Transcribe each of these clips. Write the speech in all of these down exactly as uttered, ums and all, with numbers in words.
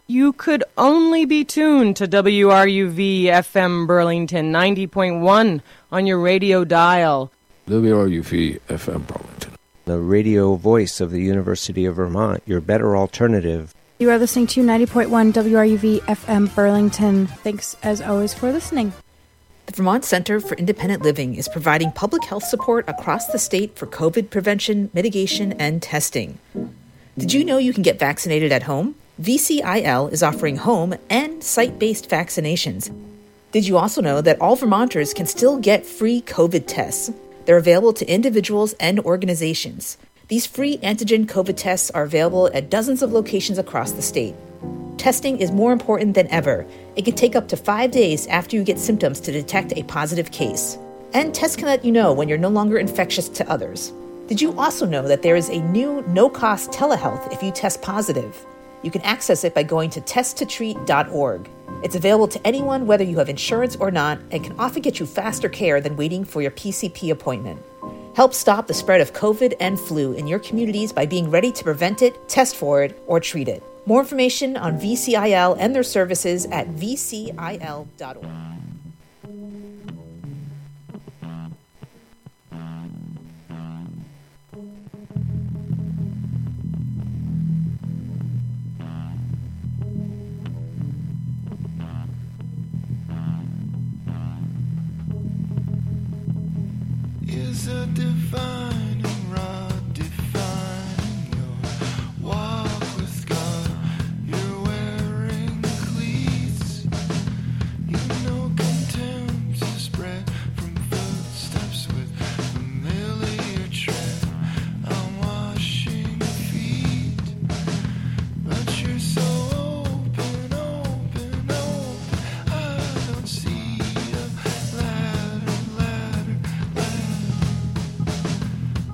you could only be tuned to W R U V F M Burlington ninety point one on your radio dial. W R U V F M Burlington, the radio voice of the University of Vermont, your better alternative. You are listening to ninety point one W R U V F M Burlington. Thanks, as always, for listening. The Vermont Center for Independent Living is providing public health support across the state for COVID prevention, mitigation, and testing. Did you know you can get vaccinated at home? V C I L is offering home and site-based vaccinations. Did you also know that all Vermonters can still get free COVID tests? They're available to individuals and organizations. These free antigen COVID tests are available at dozens of locations across the state. Testing is more important than ever. It can take up to five days after you get symptoms to detect a positive case. And tests can let you know when you're no longer infectious to others. Did you also know that there is a new no-cost telehealth if you test positive? You can access it by going to test to treat dot org. It's available to anyone whether you have insurance or not and can often get you faster care than waiting for your P C P appointment. Help stop the spread of COVID and flu in your communities by being ready to prevent it, test for it, or treat it. More information on V C I L and their services at V C I L dot org. Is a defining rod defining your walk with God? You're wearing cleats. You know contempt is spread from footsteps with familiar tread. I'm washing feet, but you're so open, open, open. I don't see a ladder, ladder, ladder.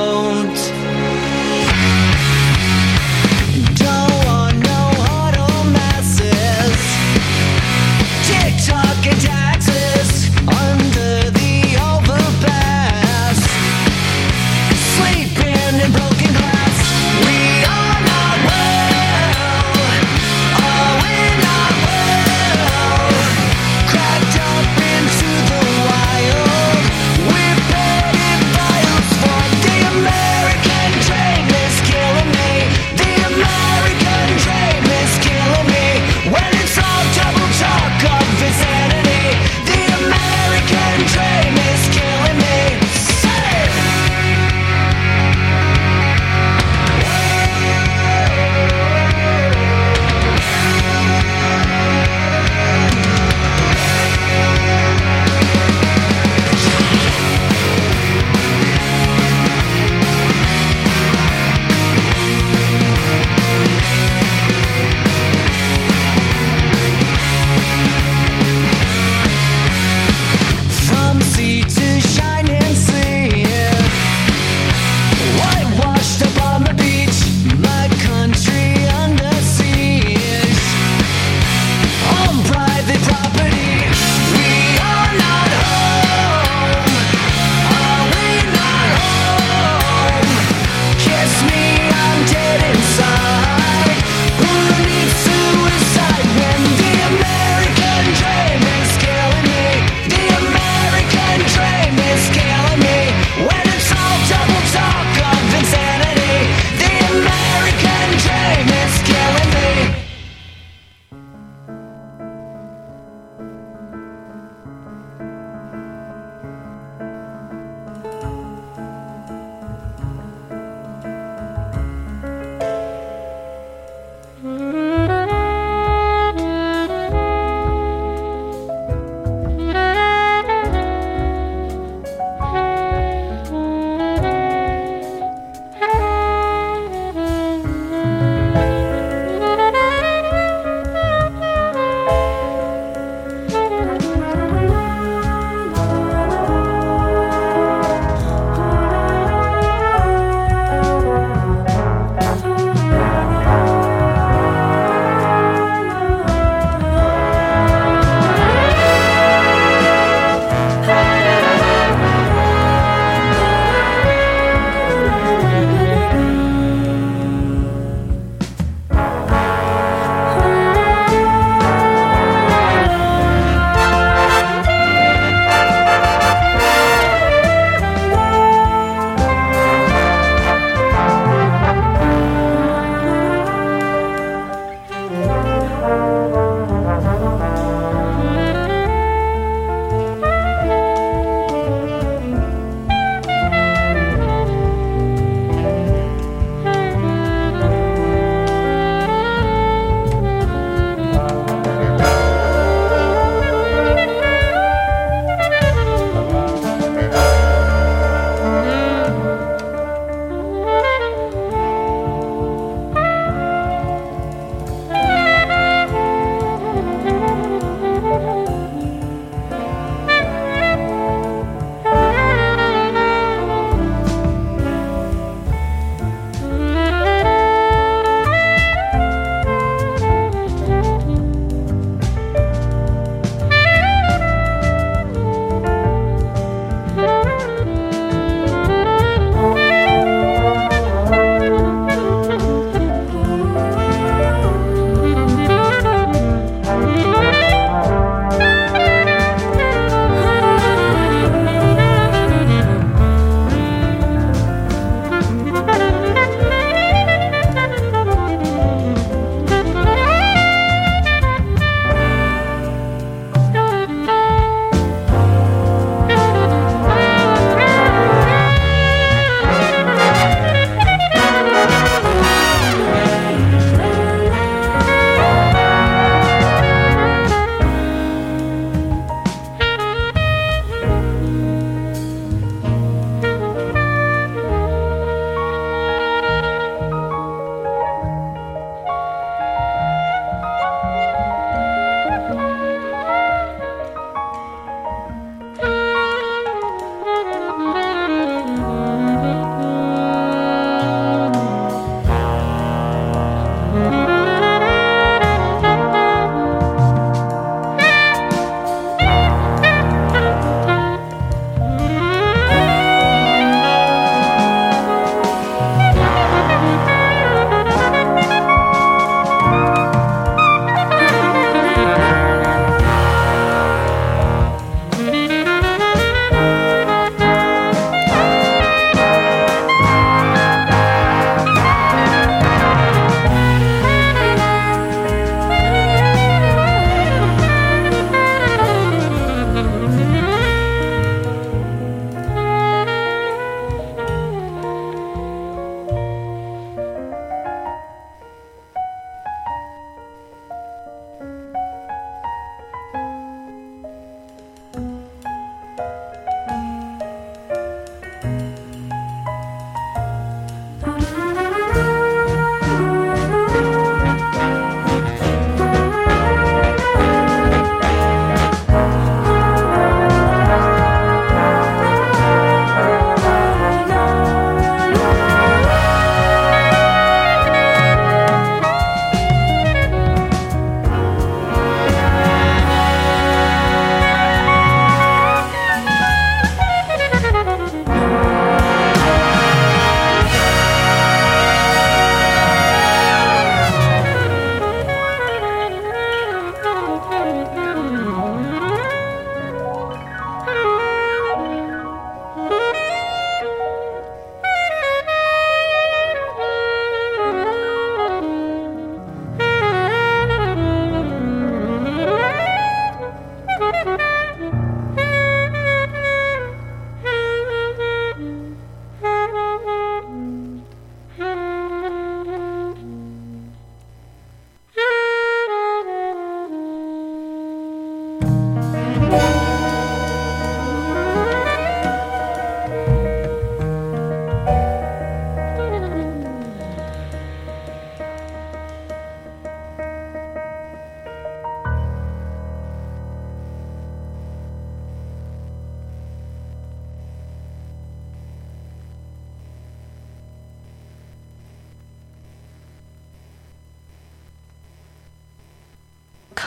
don't. Don't want no huddle masses. TikTok and taxes under the overpass. Sleeping in broken glass. We are not well. Are we not well? Cracked up into the wild. We're petty vials for the American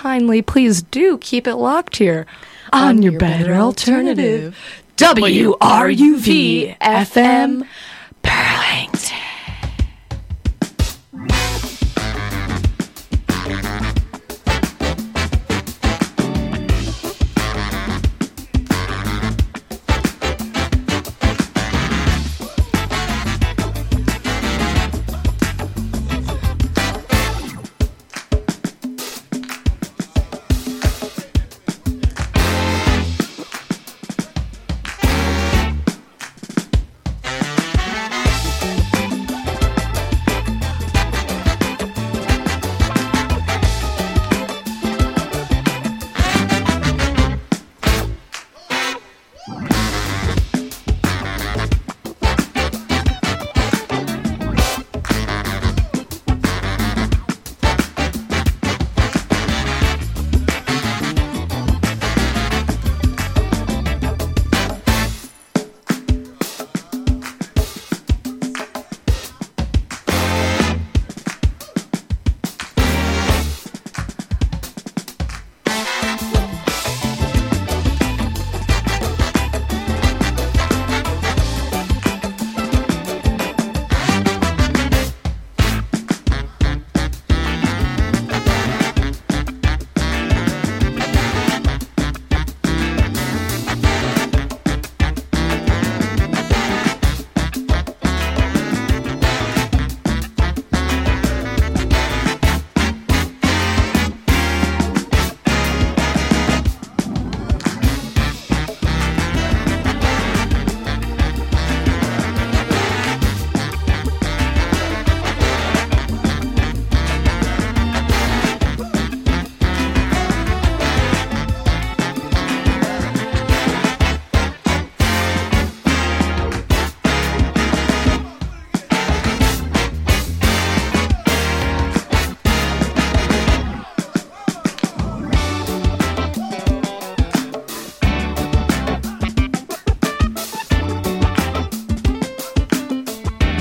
kindly, please do keep it locked here on, on your, your better, better alternative. W R U V F M